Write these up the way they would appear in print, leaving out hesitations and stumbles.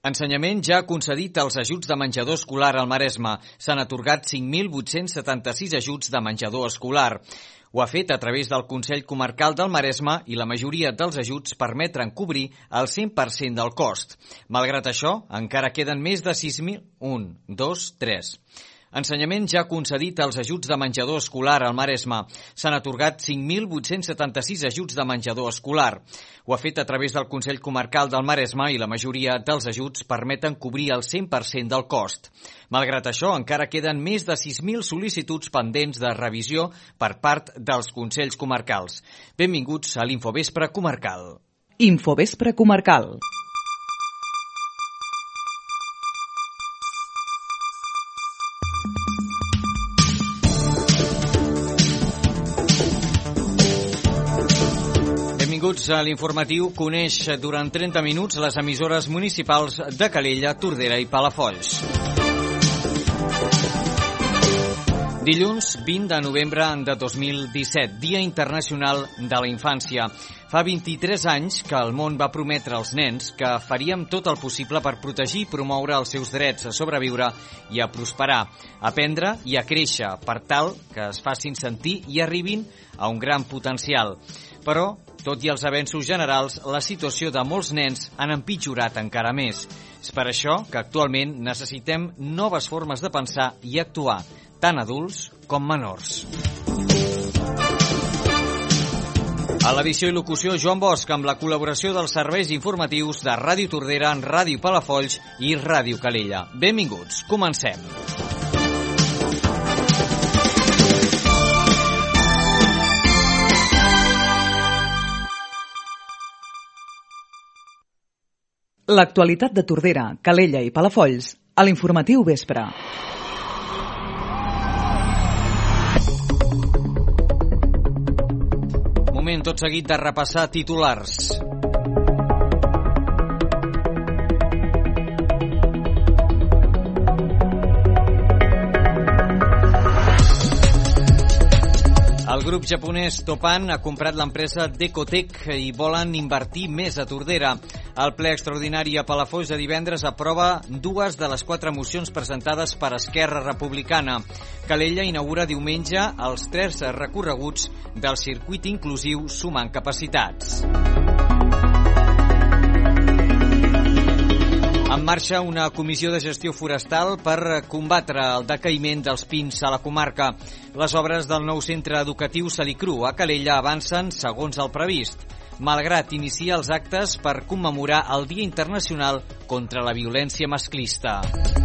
Ensenyament ja ha concedit els ajuts de menjador escolar al Maresme. S'han atorgat 5.876 ajuts de menjador escolar. Ho ha fet a través del Consell Comarcal del Maresme i la majoria dels ajuts permetran cobrir el 100% del cost. Malgrat això, encara queden més de 6.000... 1, 2, 3... Ensenyament ja ha concedit els ajuts de menjador escolar al Maresme. S'han atorgat 5.876 ajuts de menjador escolar. Ho ha fet a través del Consell Comarcal del Maresme i la majoria dels ajuts permeten cobrir el 100% del cost. Malgrat això, encara queden més de 6.000 sol·licituds pendents de revisió per part dels Consells Comarcals. Benvinguts a l'Infovespre Comarcal. Infovespre Comarcal. Benvinguts a l'informatiu. Coneix durant 30 minuts les emissores municipals de Calella, Tordera i Palafolls. Dilluns 20 de novembre de 2017, Dia Internacional de la Infància. Fa 23 anys que el món va prometre als nens que faríem tot el possible per protegir i promoure els seus drets a sobreviure i a prosperar, a aprendre i a créixer, per tal que es facin sentir i arribin a un gran potencial. Però, tot i els avenços generals, la situació de molts nens han empitjorat encara més. És per això que actualment necessitem noves formes de pensar i actuar, tant adults com menors. A l'edició i locució, Joan Bosch, amb la col·laboració dels serveis informatius de Ràdio Tordera, Ràdio Palafolls i Ràdio Calella. Benvinguts, comencem. L'actualitat de Tordera, Calella i Palafolls a l'informatiu vespre. Moment tot seguit de repassar titulars. El grup japonès Toppan ha comprat l'empresa Decotec i volen invertir més a Tordera. El ple extraordinari a Palafolls de divendres aprova 2 de les 4 mocions presentades per Esquerra Republicana. Calella inaugura diumenge els 3 recorreguts del circuit inclusiu Sumant Capacitats. En marxa una comissió de gestió forestal per combatre el decaïment dels pins a la comarca. Les obres del nou centre educatiu Salicru a Calella avancen segons el previst, malgrat iniciar els actes per commemorar el Dia Internacional contra la Violència Masclista.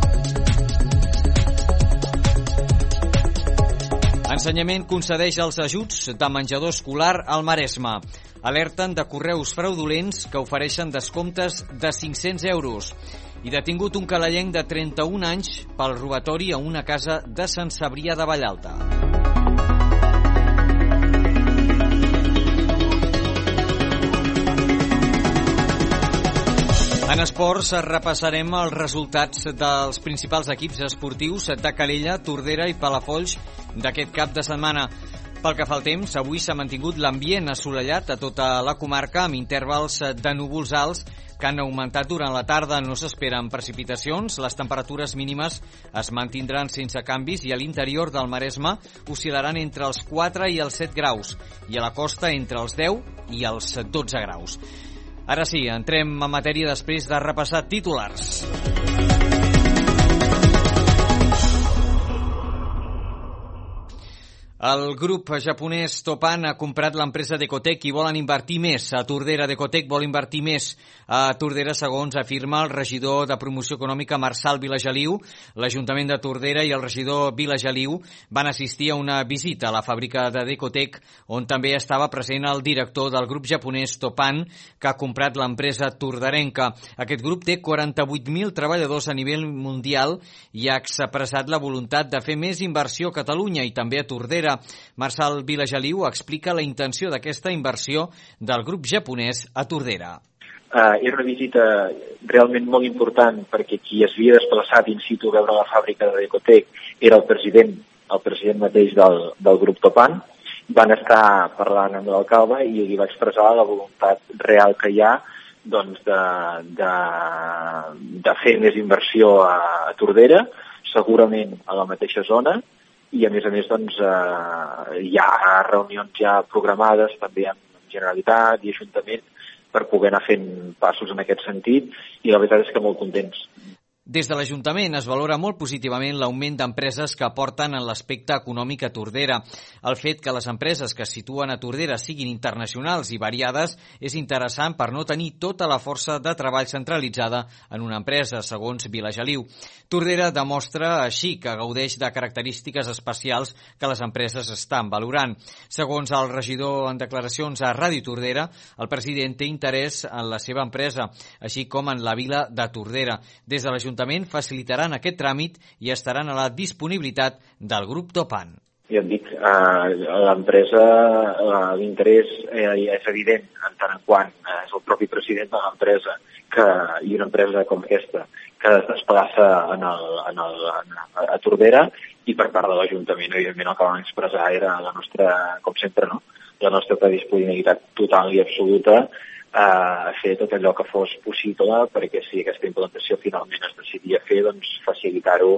Ensenyament concedeix els ajuts de menjador escolar al Maresme. Alerten de correus fraudulents que ofereixen descomptes de 500 euros. I detingut un calellenc de 31 anys pel robatori a una casa de Sant Cebrià de Vallalta. En esports repassarem els resultats dels principals equips esportius de Calella, Tordera i Palafolls d'aquest cap de setmana. Pel que fa al temps, avui s'ha mantingut l'ambient assolellat a tota la comarca amb intervals de núvols alts que han augmentat durant la tarda. No s'esperen precipitacions, les temperatures mínimes es mantindran sense canvis i a l'interior del Maresme oscil·laran entre els 4 i els 7 graus i a la costa entre els 10 i els 12 graus. Ara sí, entrem en matèria després de repassar titulars. El grup japonès Toppan ha comprat l'empresa Decotec i volen invertir més a Tordera. Decotec vol invertir més a Tordera, segons afirma el regidor de Promoció Econòmica Marçal Vilageliu. L'Ajuntament de Tordera i el regidor Vilageliu van assistir a una visita a la fàbrica de Decotec, on també estava present el director del grup japonès Toppan, que ha comprat l'empresa torderenca. Aquest grup té 48.000 treballadors a nivell mundial i ha expressat la voluntat de fer més inversió a Catalunya i també a Tordera. Marçal Vilageliu explica la intenció d'aquesta inversió del grup japonès a Tordera. Era una visita realment molt important perquè qui es havia desplaçat in situ a veure la fàbrica de Decotec era el president mateix del grup Toppan. Van estar parlant amb l'alcalde i li va expressar la voluntat real que hi ha de fer més inversió a Tordera, segurament a la mateixa zona, i a més hi ha reunions ja programades també amb Generalitat i Ajuntament per poder anar fent passos en aquest sentit, i la veritat és que molt contents. Des de l'Ajuntament es valora molt positivament l'augment d'empreses que aporten en l'aspecte econòmic a Tordera. El fet que les empreses que es situen a Tordera siguin internacionals i variades és interessant per no tenir tota la força de treball centralitzada en una empresa, segons Vilageliu. Tordera demostra així que gaudeix de característiques especials que les empreses estan valorant. Segons el regidor en declaracions a Ràdio Tordera, el president té interès en la seva empresa, així com en la vila de Tordera. Des de l'Ajuntament facilitaran aquest tràmit i estaran a la disponibilitat del grup Topan. Ja et dic, l'empresa, l'interès és evident, en tant en quant és el propi president de l'empresa i una empresa com aquesta que es desplaça a Tordera, i per part de l'Ajuntament, evidentment, el que vam expressar era la nostra, com sempre, no? La nostra disponibilitat total i absoluta a fer tot allò que fos possible perquè si aquesta implantació finalment es decidia fer, doncs facilitar-ho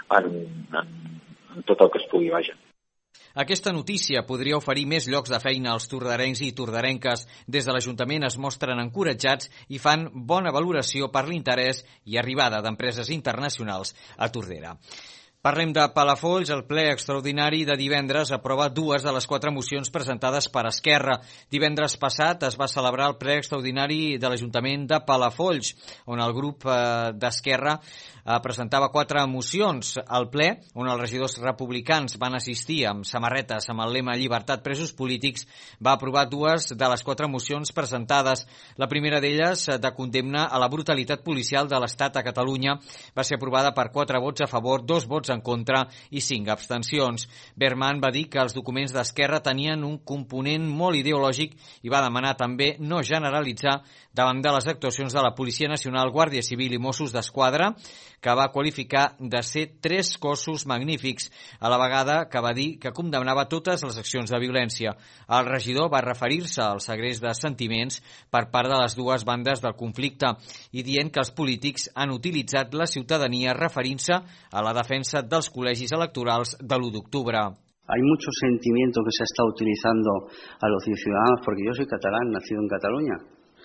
en tot el que es pugui, vaja. Aquesta notícia podria oferir més llocs de feina als torderencs i torderenques. Des de l'Ajuntament es mostren encoratjats i fan bona valoració per l'interès i arribada d'empreses internacionals a Tordera. Parlem de Palafolls. El ple extraordinari de divendres aprova 2 de les 4 mocions presentades per Esquerra. Divendres passat es va celebrar el ple extraordinari de l'Ajuntament de Palafolls, on el grup d'Esquerra presentava 4 mocions. Al ple, on els regidors republicans van assistir amb samarretes amb el lema Llibertat presos polítics, va aprovar 2 de les 4 mocions presentades. La primera d'elles, de condemna a la brutalitat policial de l'Estat a Catalunya, va ser aprovada per 4 vots a favor, 2 vots en contra i 5 abstencions. Berman va dir que els documents d'Esquerra tenien un component molt ideològic i va demanar també no generalitzar davant de les actuacions de la Policia Nacional, Guàrdia Civil i Mossos d'Esquadra, que va qualificar de ser 3 cossos magnífics, a la vegada que va dir que condemnava totes les accions de violència. El regidor va referir-se al segrest de sentiments per part de les 2 bandes del conflicte i dient que els polítics han utilitzat la ciutadania referint-se a la defensa dels col·legis electorals de l'1 d'octubre. Hay mucho sentimiento que se está utilizando a los ciudadanos, porque yo soy catalán, nacido en Cataluña,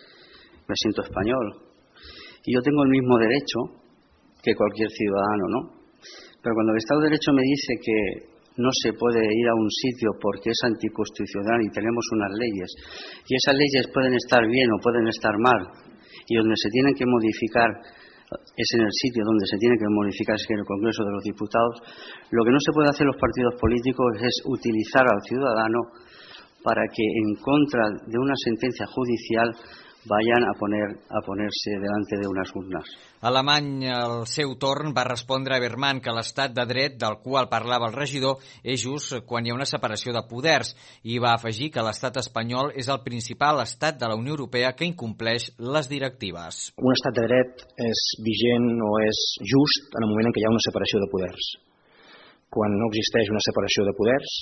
me siento español, y yo tengo el mismo derecho que cualquier ciudadano, ¿no? Pero cuando el Estado de Derecho me dice que no se puede ir a un sitio porque es anticonstitucional y tenemos unas leyes, y esas leyes pueden estar bien o pueden estar mal, y donde se tienen que modificar es en el sitio donde se tiene que modificar, es en el Congreso de los Diputados, lo que no se puede hacer los partidos políticos es utilizar al ciudadano para que en contra de una sentencia judicial vayan a ponerse delante de unes urnes. Alemany, al seu torn, va respondre a Berman que l'estat de dret del qual parlava el regidor és just quan hi ha una separació de poders i va afegir que l'estat espanyol és el principal estat de la Unió Europea que incompleix les directives. Un estat de dret és vigent o és just en el moment en què hi ha una separació de poders. Quan no existeix una separació de poders,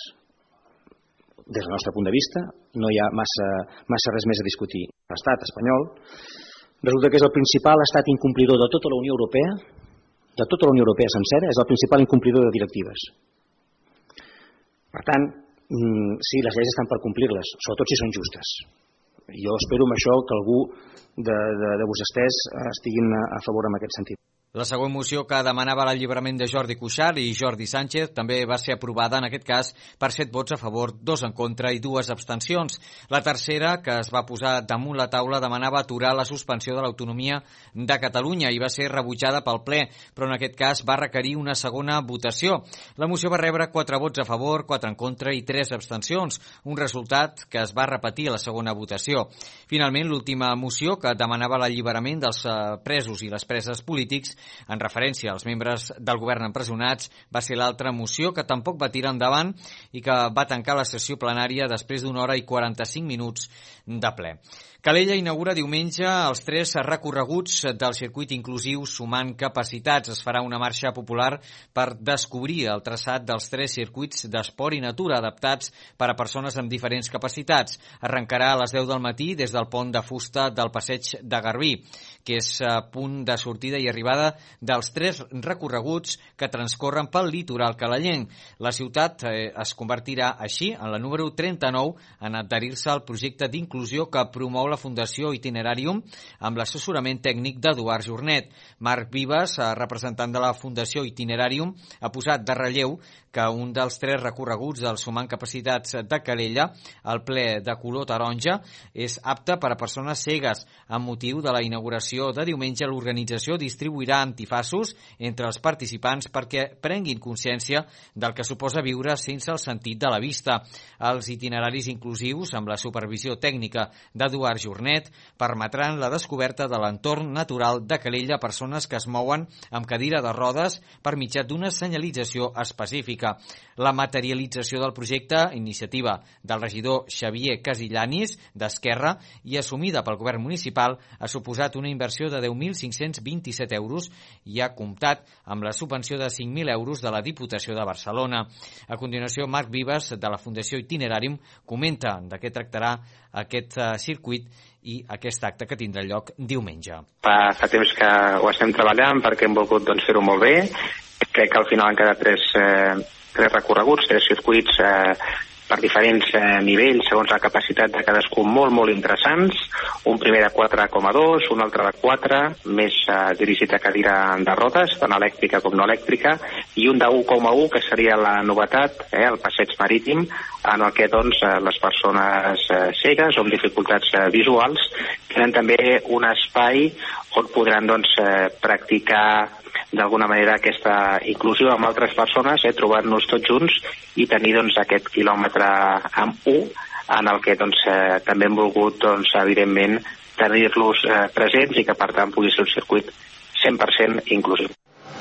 des del nostre punt de vista, no hi ha massa res més a discutir. L'estat espanyol resulta que és el principal estat incomplidor de tota la Unió Europea, de tota la Unió Europea sencera, és el principal incomplidor de directives. Per tant, sí, les lleis estan per complir-les, sobretot si són justes. Jo espero amb això que algú de vostès estiguin a favor en aquest sentit. La següent moció, que demanava l'alliberament de Jordi Cuixart i Jordi Sánchez, també va ser aprovada, en aquest cas, per 7 vots a favor, 2 en contra i 2 abstencions. La tercera, que es va posar damunt la taula, demanava aturar la suspensió de l'autonomia de Catalunya i va ser rebutjada pel ple, però en aquest cas va requerir una segona votació. La moció va rebre 4 vots a favor, 4 en contra i 3 abstencions, un resultat que es va repetir a la segona votació. Finalment, l'última moció, que demanava l'alliberament dels presos i les preses polítics, en referència als membres del govern empresonats, va ser l'altra moció que tampoc va tirar endavant i que va tancar la sessió plenària després d'1 hora i 45 minuts de ple. Calella inaugura diumenge els 3 recorreguts del circuit inclusiu Sumant Capacitats. Es farà una marxa popular per descobrir el traçat dels 3 circuits d'esport i natura adaptats per a persones amb diferents capacitats. Arrencarà a les 10 del matí des del pont de fusta del Passeig de Garbí, que és punt de sortida i arribada dels 3 recorreguts que transcorren pel litoral calellenc. La ciutat es convertirà així en la número 39 en adherir-se al projecte d'inclusió que promou la Fundació Itinerarium amb l'assessorament tècnic d'Eduard Jornet. Marc Vives, representant de la Fundació Itinerarium, ha posat de relleu que un dels 3 recorreguts del Sumant Capacitats de Calella, el ple de color taronja, és apte per a persones cegues. Amb motiu de la inauguració de diumenge, l'organització distribuirà antifaços entre els participants perquè prenguin consciència del que suposa viure sense el sentit de la vista. Els itineraris inclusius, amb la supervisió tècnica d'Eduard Jornet, permetran la descoberta de l'entorn natural de Calella a persones que es mouen amb cadira de rodes per mitjà d'una senyalització específica. La materialització del projecte, iniciativa del regidor Xavier Casillanis, d'Esquerra, i assumida pel govern municipal, ha suposat una inversió de 10.527 euros i ha comptat amb la subvenció de 5.000 euros de la Diputació de Barcelona. A continuació, Marc Vives, de la Fundació Itinerarium, comenta de què tractarà aquest circuit i aquest acte que tindrà lloc diumenge. Fa temps que ho estem treballant perquè hem volgut fer-ho molt bé. Crec que al final han quedat 3 recorreguts, 3 circuits per diferents nivells, segons la capacitat de cadascun, molt interessants. Un primer de 4,2, un altre de 4, més dirigit a cadira de rodes, tant elèctrica com no elèctrica, i un de 1,1, que seria la novetat, el passeig marítim, en el que les persones cegues o amb dificultats visuals tenen també un espai on podran practicar d'alguna manera aquesta inclusió amb altres persones, trobant-nos tots junts i tenir aquest quilòmetre amb 1 en el que també hem volgut evidentment tenir-los presents i que per tant pugui ser un circuit 100% inclusiu.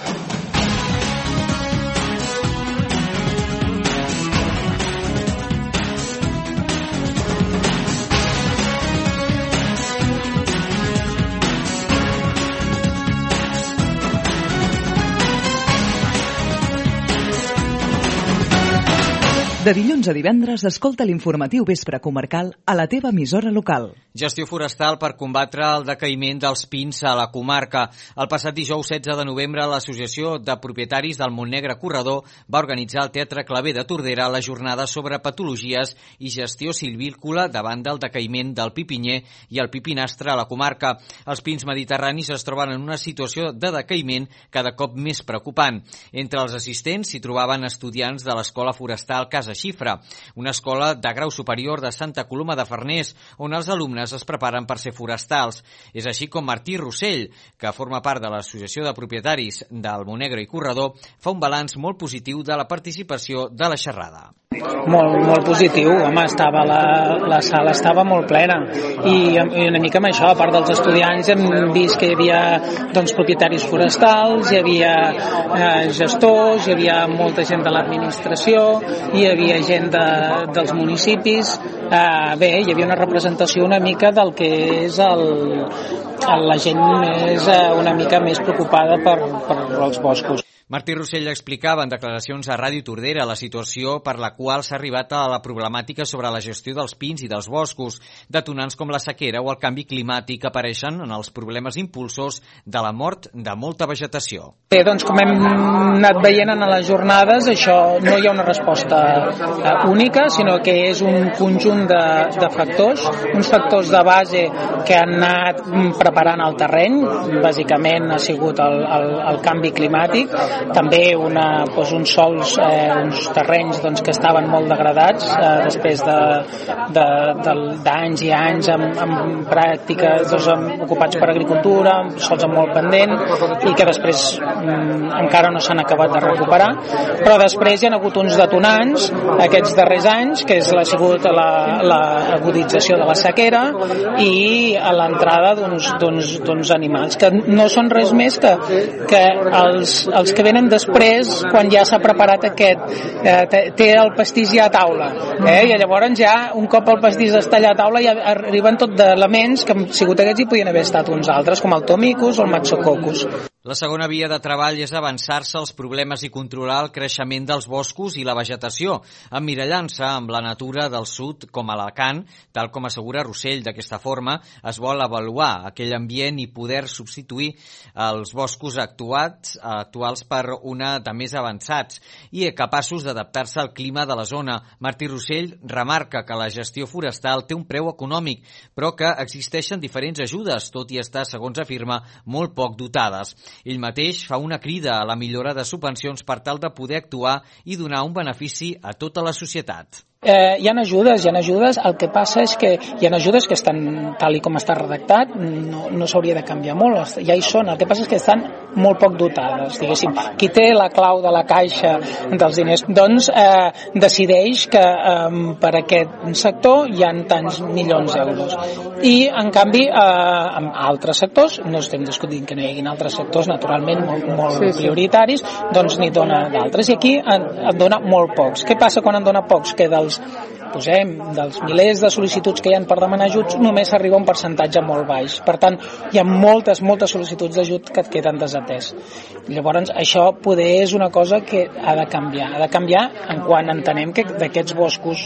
De dilluns a divendres, escolta l'informatiu Vespre Comarcal a la teva emissora local. Gestió forestal per combatre el decaïment dels pins a la comarca. El passat dijous 16 de novembre, l'Associació de Propietaris del Montnegre Corredor va organitzar al Teatre Claver de Tordera la jornada sobre patologies i gestió silvícola davant del decaïment del pipinyer i el pipinastre a la comarca. Els pins mediterranis es troben en una situació de decaïment cada cop més preocupant. Entre els assistents s'hi trobaven estudiants de l'Escola Forestal Casa Xifra, una escola de grau superior de Santa Coloma de Farners, on els alumnes es preparen per ser forestals. És així com Martí Rossell, que forma part de l'Associació de Propietaris del Montnegre i Corredor, fa un balanç molt positiu de la participació de la xerrada. Molt positiu, home, la sala estava molt plena i una mica amb això, a part dels estudiants hem vist que hi havia propietaris forestals, hi havia gestors, hi havia molta gent de l'administració, hi havia gent dels municipis, bé, hi havia una representació una mica del que és la gent més una mica més preocupada per els boscos. Martí Rossell explicava en declaracions a Ràdio Tordera la situació per la qual s'ha arribat a la problemàtica sobre la gestió dels pins i dels boscos. Detonants com la sequera o el canvi climàtic apareixen en els problemes impulsors de la mort de molta vegetació. Bé, com hem anat veient en les jornades, això no hi ha una resposta única, sinó que és un conjunt de factors, uns factors de base que han anat preparant el terreny, bàsicament ha sigut el canvi climàtic, també uns sols, uns terrenys que estaven molt degradats després d'anys i anys amb pràctiques ocupats per agricultura, sols amb molt pendent i que després encara no s'han acabat de recuperar, però després hi ha hagut uns detonants aquests darrers anys, que ha sigut l'agudització de la sequera i l'entrada d'uns animals que no són res més que els que venen després, quan ja s'ha preparat té el pastís ja a taula, i llavors ja un cop el pastís està allà a taula ja arriben tot d'elements que han sigut aquests i podien haver estat uns altres, com el tomicus o el matsococcus. La segona via de treball és avançar-se als problemes i controlar el creixement dels boscos i la vegetació, emmirallant-se amb la natura del sud com a Alacant, tal com assegura Rossell. D'aquesta forma es vol avaluar aquell ambient i poder substituir els boscos actuals per una de més avançats i capaços d'adaptar-se al clima de la zona. Martí Rossell remarca que la gestió forestal té un preu econòmic, però que existeixen diferents ajudes, tot i estar, segons afirma, molt poc dotades. Ell mateix fa una crida a la millora de subvencions per tal de poder actuar i donar un benefici a tota la societat. Hi ha ajudes, el que passa és que hi ha ajudes que estan tal i com està redactat, no s'hauria de canviar molt, ja hi són, el que passa és que estan molt poc dotades, diguéssim. Qui té la clau de la caixa dels diners, doncs decideix que per aquest sector hi ha tants milions d'euros. I, en canvi, en altres sectors, no estem discutint que no hi hagi altres sectors, naturalment, molt prioritaris, doncs n'hi dona d'altres. I aquí en dona molt pocs. Què passa quan en dona pocs? Que dels milers de sol·licituds que hi ha per demanar ajuts, només arriba un percentatge molt baix. Per tant, hi ha moltes sol·licituds d'ajut que et queden desatès. Llavors, això poder és una cosa que ha de canviar. Ha de canviar en quan entenem que d'aquests boscos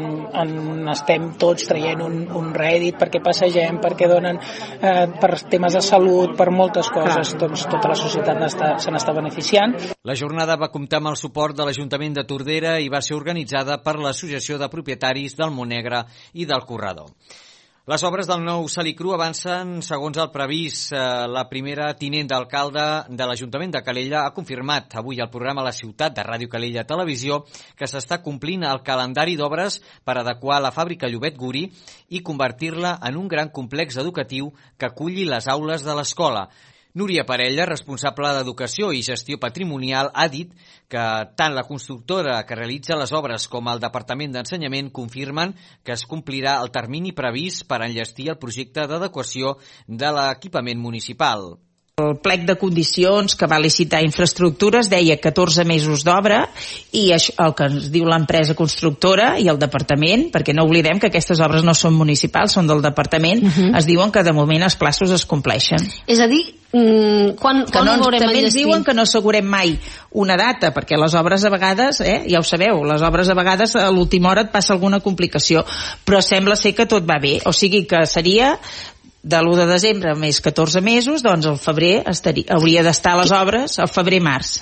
en estem tots traient un rèdit perquè passegem, perquè donen per temes de salut, per moltes coses, doncs tota la societat se n'està beneficiant. La jornada va comptar amb el suport de l'Ajuntament de Tordera i va ser organitzada per l'Associació de Propietaris del Montnegre i del Corredor. Les obres del nou Salicru avancen segons el previst. La primera tinent d'alcalde de l'Ajuntament de Calella ha confirmat avui al programa La Ciutat de Ràdio Calella Televisió que s'està complint el calendari d'obres per adequar la fàbrica Llobet Guri i convertir-la en un gran complex educatiu que aculli les aules de l'escola. Núria Parella, responsable d'Educació i Gestió Patrimonial, ha dit que tant la constructora que realitza les obres com el Departament d'Ensenyament confirmen que es complirà el termini previst per enllestir el projecte d'adequació de l'equipament municipal. El plec de condicions que va licitar infraestructures deia 14 mesos d'obra i això, el que ens diu l'empresa constructora i el departament, perquè no oblidem que aquestes obres no són municipals, són del departament, es diuen que de moment els plaços es compleixen. És a dir, quan ho veurem també ens diuen que no assegurem mai una data, perquè les obres a vegades, ja ho sabeu, les obres a vegades a l'última hora et passa alguna complicació, però sembla ser que tot va bé, o sigui que seria de l'1 de desembre més 14 mesos, doncs al febrer hauria d'estar les obres al febrer-març.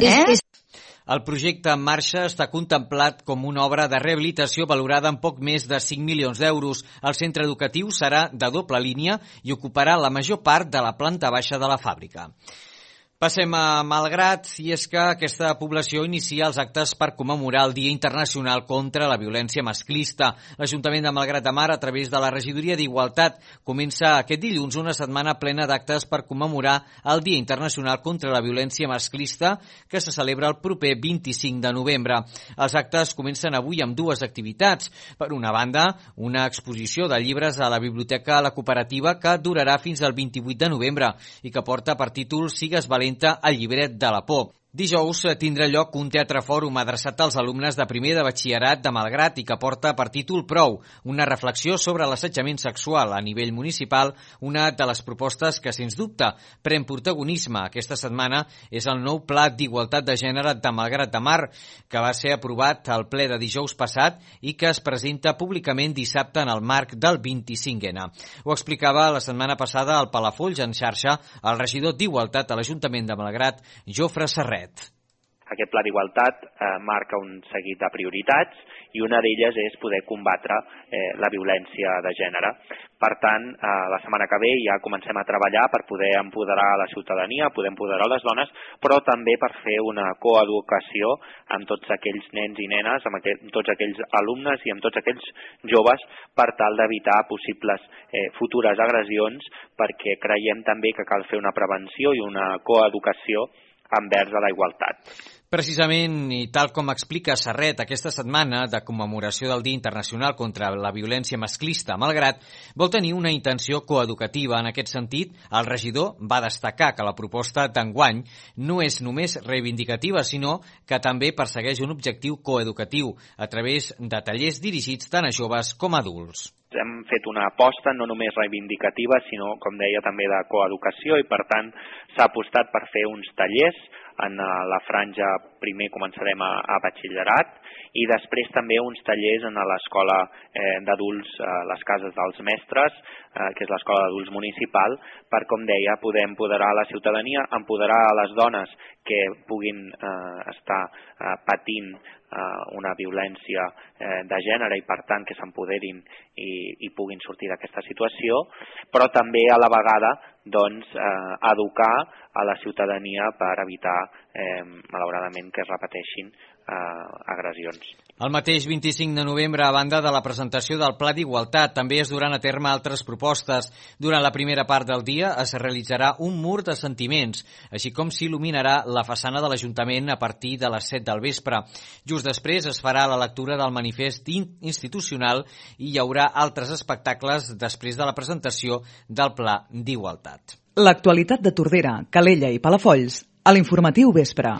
El projecte en marxa està contemplat com una obra de rehabilitació valorada en poc més de 5 milions d'euros. El centre educatiu serà de doble línia i ocuparà la major part de la planta baixa de la fàbrica. Passem a Malgrat, i és que aquesta població inicia els actes per commemorar el Dia Internacional contra la Violència Masclista. L'Ajuntament de Malgrat de Mar, a través de la Regidoria d'Igualtat, comença aquest dilluns una setmana plena d'actes per commemorar el Dia Internacional contra la Violència Masclista, que se celebra el proper 25 de novembre. Els actes comencen avui amb dues activitats. Per una banda, una exposició de llibres a la Biblioteca La Cooperativa que durarà fins al 28 de novembre i que porta per títol Sigues valenta al llibret de la por. Dijous tindrà lloc un teatre fòrum adreçat als alumnes de primer de batxillerat de Malgrat i que porta per títol Prou, una reflexió sobre l'assetjament sexual a nivell municipal, una de les propostes que, sens dubte, pren protagonisme aquesta setmana és el nou Pla d'Igualtat de Gènere de Malgrat de Mar, que va ser aprovat al ple de dijous passat i que es presenta públicament dissabte en el marc del 25N. Ho explicava la setmana passada al Palafolls en xarxa el regidor d'Igualtat a l'Ajuntament de Malgrat, Jofre Serret. Aquest pla d'igualtat marca un seguit de prioritats i una d'elles és poder combatre la violència de gènere. Per tant, la setmana que ve ja comencem a treballar per poder empoderar la ciutadania, poder empoderar les dones, però també per fer una coeducació amb tots aquells nens i nenes, amb tots aquells alumnes i amb tots aquells joves per tal d'evitar possibles futures agressions, perquè creiem també que cal fer una prevenció i una coeducació envers a la igualtat. Precisament, i tal com explica Serret, aquesta setmana de commemoració del Dia Internacional contra la Violència Masclista, Malgrat, vol tenir una intenció coeducativa. En aquest sentit, el regidor va destacar que la proposta d'enguany no és només reivindicativa, sinó que també persegueix un objectiu coeducatiu a través de tallers dirigits tant a joves com a adults. Hem fet una aposta no només reivindicativa, sinó, com deia, també de coeducació i, per tant, s'ha apostat per fer uns tallers. En la franja primer començarem a batxillerat i després també uns tallers en l'escola d'adults, les cases dels mestres, que és l'escola d'adults municipal, per, com deia, poder empoderar la ciutadania, empoderar les dones que puguin estar patint una violència de gènere i, per tant, que s'empoderin i puguin sortir d'aquesta situació, però també a la vegada educar a la ciutadania per evitar, malauradament, que es repeteixin agressions. El mateix 25 de novembre, a banda de la presentació del Pla d'Igualtat, també es duran a terme altres propostes. Durant la primera part del dia es realitzarà un mur de sentiments, així com s'il·luminarà la façana de l'Ajuntament a partir de les 7 del vespre. Just després es farà la lectura del manifest institucional i hi haurà altres espectacles després de la presentació del Pla d'Igualtat. L'actualitat de Tordera, Calella i Palafolls a l'informatiu vespre.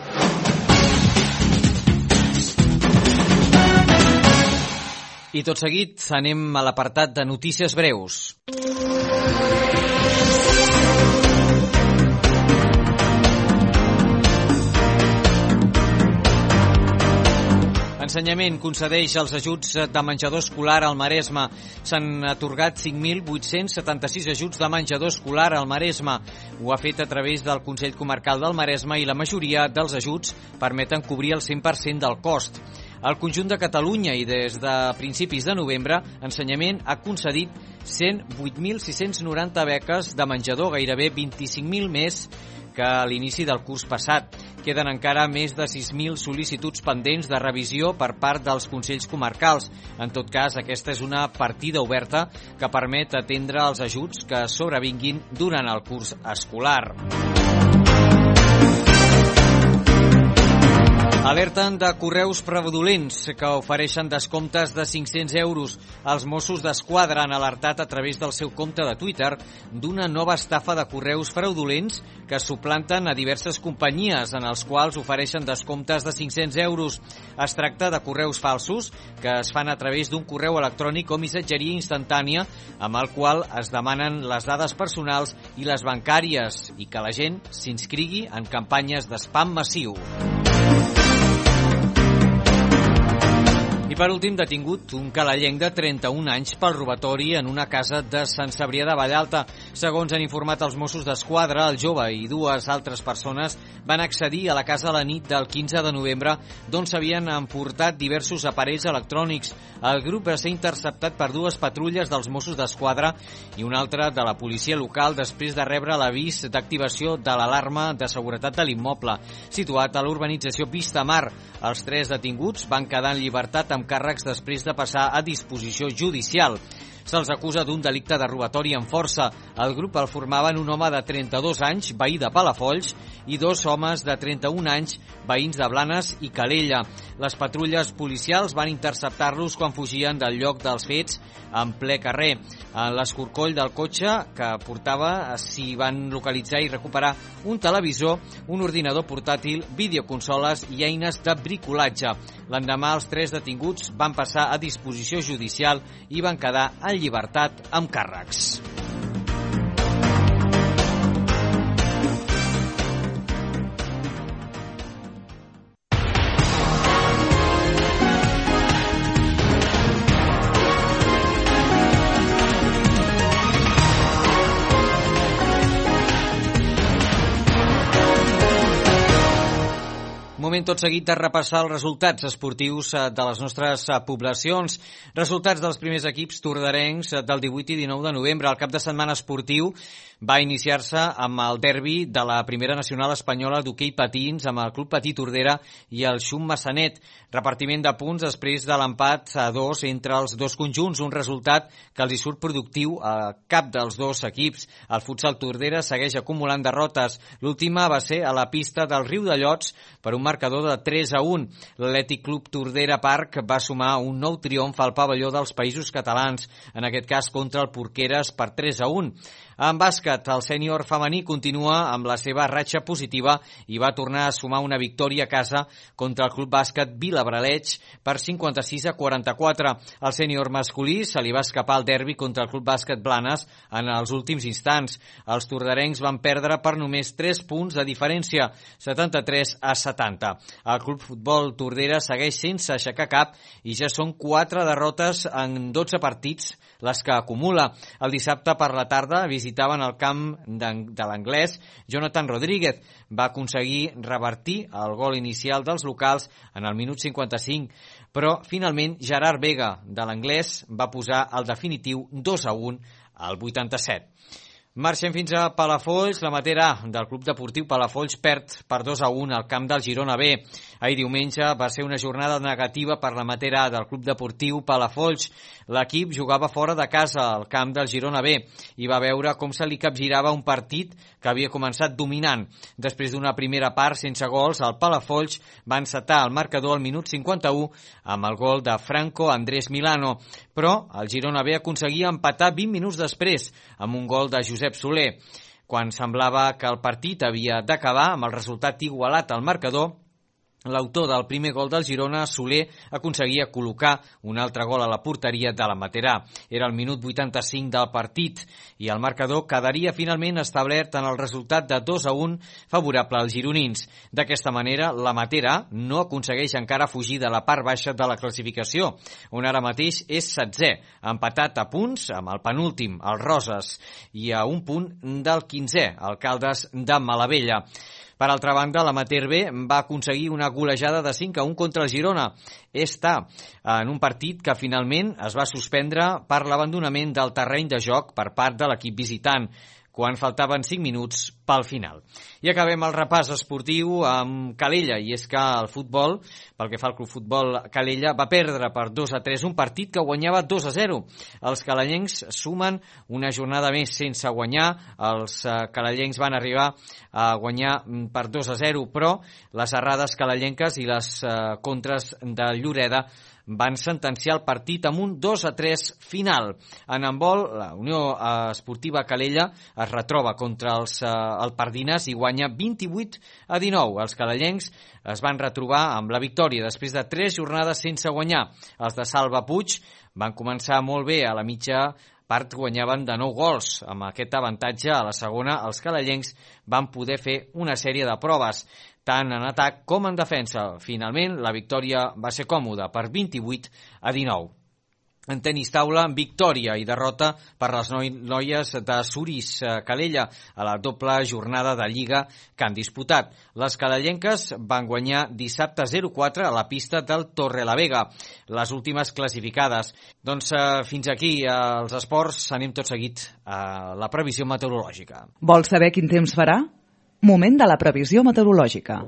I tot seguit anem a l'apartat de notícies breus. Ensenyament concedeix els ajuts de menjador escolar al Maresme. S'han atorgat 5.876 ajuts de menjador escolar al Maresme. Ho ha fet a través del Consell Comarcal del Maresme i la majoria dels ajuts permeten cobrir el 100% del cost. Al conjunt de Catalunya i des de principis de novembre, Ensenyament ha concedit 108.690 beques de menjador, gairebé 25.000 més que a l'inici del curs passat. Queden encara més de 6.000 sol·licituds pendents de revisió per part dels Consells Comarcals. En tot cas, aquesta és una partida oberta que permet atendre els ajuts que sobrevinguin durant el curs escolar. Alerten de correus fraudulents que ofereixen descomptes de 500 euros. Els Mossos d'Esquadra han alertat a través del seu compte de Twitter d'una nova estafa de correus fraudulents que suplanten a diverses companyies en els quals ofereixen descomptes de 500 euros. Es tracta de correus falsos que es fan a través d'un correu electrònic o missatgeria instantània amb el qual es demanen les dades personals i les bancàries i que la gent s'inscrigui en campanyes d'espam massiu. I per últim, detingut un calellenc de 31 anys pel robatori en una casa de Sant Cebrià de Vallalta. Segons han informat els Mossos d'Esquadra, el jove i dues altres persones van accedir a la casa a la nit del 15 de novembre, d'on s'havien emportat diversos aparells electrònics. El grup va ser interceptat per dues patrulles dels Mossos d'Esquadra i una altra de la policia local després de rebre l'avís d'activació de l'alarma de seguretat de l'immoble, situat a l'urbanització Vista Mar. Els tres detinguts van quedar en llibertat amb càrrecs després de passar a disposició judicial. Se'ls acusa d'un delicte de robatori amb força. El grup el formaven un home de 32 anys, veí de Palafolls, i dos homes de 31 anys, veïns de Blanes i Calella. Les patrulles policials van interceptar-los quan fugien del lloc dels fets en ple carrer. En l'escorcoll del cotxe que portava s'hi van localitzar i recuperar un televisor, un ordinador portàtil, videoconsoles i eines de bricolatge. L'endemà, els tres detinguts van passar a disposició judicial i van quedar en llibertat amb càrrecs. Moment tot seguit de repassar els resultats esportius de les nostres poblacions. Resultats dels primers equips tordarencs del 18 i 19 de novembre. El cap de setmana esportiu va iniciar-se amb el derbi de la primera nacional espanyola d'hoquei patins amb el Club Patí Tordera i el Xum Massanet. Repartiment de punts després de l'empat a 2 entre els dos conjunts, un resultat que els hi surt productiu a cap dels dos equips. El futsal Tordera segueix acumulant derrotes. L'última va ser a la pista del Riudellots per un marcador de 3-1. L'Atlètic Club Tordera Parc va sumar un nou triomf al pavelló dels Països Catalans, en aquest cas contra el Porqueres per 3-1. En bàsquet, el sènior femení continua amb la seva ratxa positiva i va tornar a sumar una victòria a casa contra el Club Bàsquet Vilabraleig per 56-44. Al sènior masculí se li va escapar el derbi contra el Club Bàsquet Blanes en els últims instants. Els torderencs van perdre per només 3 punts de diferència, 73-70. El Club Futbol Tordera segueix sense aixecar cap i ja són 4 derrotes en 12 partits les que acumula. El dissabte per la tarda visitaven el camp de l'anglès. Jonathan Rodríguez va aconseguir revertir el gol inicial dels locals en el minut 55, però finalment Gerard Vega de l'anglès va posar el definitiu 2-1 al 87. Marxem fins a Palafolls. La Matera del Club Deportiu Palafolls perd per 2-1 al camp del Girona B. Ahir diumenge va ser una jornada negativa per la Matera del Club Deportiu Palafolls. L'equip jugava fora de casa al camp del Girona B i va veure com se li capgirava un partit que havia començat dominant. Després d'una primera part sense gols, el Palafolls va encetar el marcador al minut 51 amb el gol de Franco Andrés Milano, però el Girona B aconseguia empatar 20 minuts després amb un gol de Josep Soler. Quan semblava que el partit havia d'acabar amb el resultat igualat al marcador, l'autor del primer gol del Girona, Soler, aconseguia col·locar un altre gol a la porteria de la Materà. Era el minut 85 del partit i el marcador quedaria finalment establert en el resultat de 2-1 favorable als gironins. D'aquesta manera, la Materà no aconsegueix encara fugir de la part baixa de la classificació, on ara mateix és 16è, empatat a punts amb el penúltim, el Roses, i a un punt del 15è, el Caldes de Malavella. Per altra banda, l'Amater B va aconseguir una golejada de 5-1 contra el Girona. Està en un partit que finalment es va suspendre per l'abandonament del terreny de joc per part de l'equip visitant, quan faltaven 5 minuts pel final. I acabem el repàs esportiu amb Calella, i és que el futbol, pel que fa al Club Futbol Calella, va perdre per 2-3 un partit que guanyava 2-0. Els calellencs sumen una jornada més sense guanyar. Els calellencs van arribar a guanyar per 2-0, però les errades calellenques i les contres de Lloreda van sentenciar el partit amb un 2-3 final. En handbol, la Unió Esportiva Calella es retroba contra el Pardines i guanya 28-19. Els calellencs es van retrobar amb la victòria després de 3 jornades sense guanyar. Els de Salva Puig van començar molt bé. A la mitja part guanyaven de 9 gols. Amb aquest avantatge, a la segona, els calellencs van poder fer una sèrie de proves, tant en atac com en defensa. Finalment, la victòria va ser còmoda per 28-19. En tenis taula, victòria i derrota per les noies de Suris Calella a la doble jornada de Lliga que han disputat. Les calellenques van guanyar dissabte 0-4 a la pista del Torrelavega, les últimes classificades. Doncs fins aquí els esports. Anem tot seguit a la previsió meteorològica. Vols saber quin temps farà? Moment de la previsió meteorològica.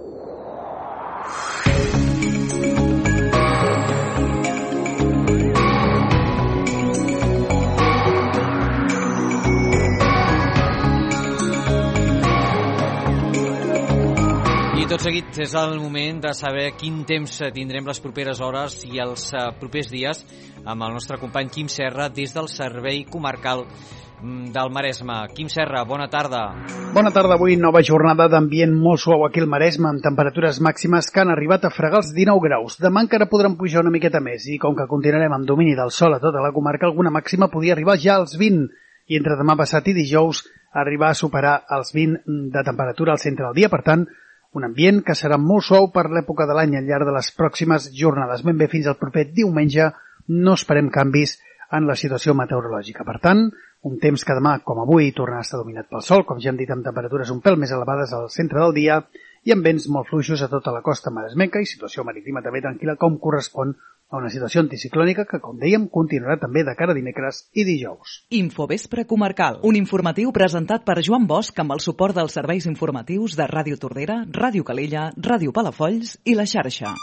I tot seguit és el moment de saber quin temps tindrem les properes hores i els propers dies amb el nostre company Quim Serra des del Servei Comarcal del Maresme. Quim Serra, bona tarda. Bona tarda. Avui nova jornada d'ambient molt suau aquí al Maresme, amb temperatures màximes que han arribat a fregar els 19 graus. Demà encara podran pujar una miqueta més i com que continuarem amb domini del sol a tota la comarca, alguna màxima podia arribar ja als 20 i entre demà passat i dijous arribar a superar els 20 de temperatura al centre del dia. Per tant, un ambient que serà molt suau per l'època de l'any al llarg de les pròximes jornades. Ben bé fins al proper diumenge no esperem canvis en la situació meteorològica. Per tant, un temps que demà, com avui, tornarà a estar dominat pel sol, com ja hem dit, amb temperatures un pèl més elevades al centre del dia i amb vents molt fluixos a tota la costa maresmenca i situació marítima també tranquil·la com correspon a una situació anticiclònica que, com dèiem, continuarà també de cara a dimecres i dijous. Infovespre comarcal, un informatiu presentat per Joan Bosch amb el suport dels serveis informatius de Ràdio Tordera, Ràdio Calella, Ràdio Palafolls i La Xarxa.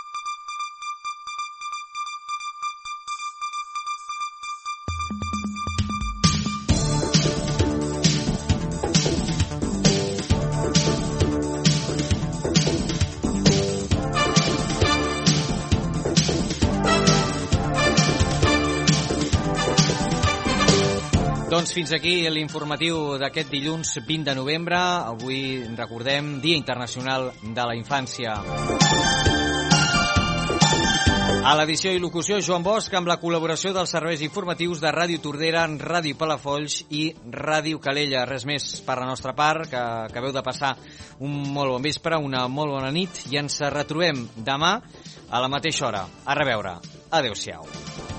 Doncs fins aquí l'informatiu d'aquest dilluns 20 de novembre. Avui recordem Dia Internacional de la Infància. A l'edició i locució, Joan Bosch, amb la col·laboració dels serveis informatius de Ràdio Tordera, Ràdio Palafolls i Ràdio Calella. Res més per la nostra part, que acabeu de passar un molt bon vespre, una molt bona nit, i ens retrobem demà a la mateixa hora. A reveure. Adéu-siau.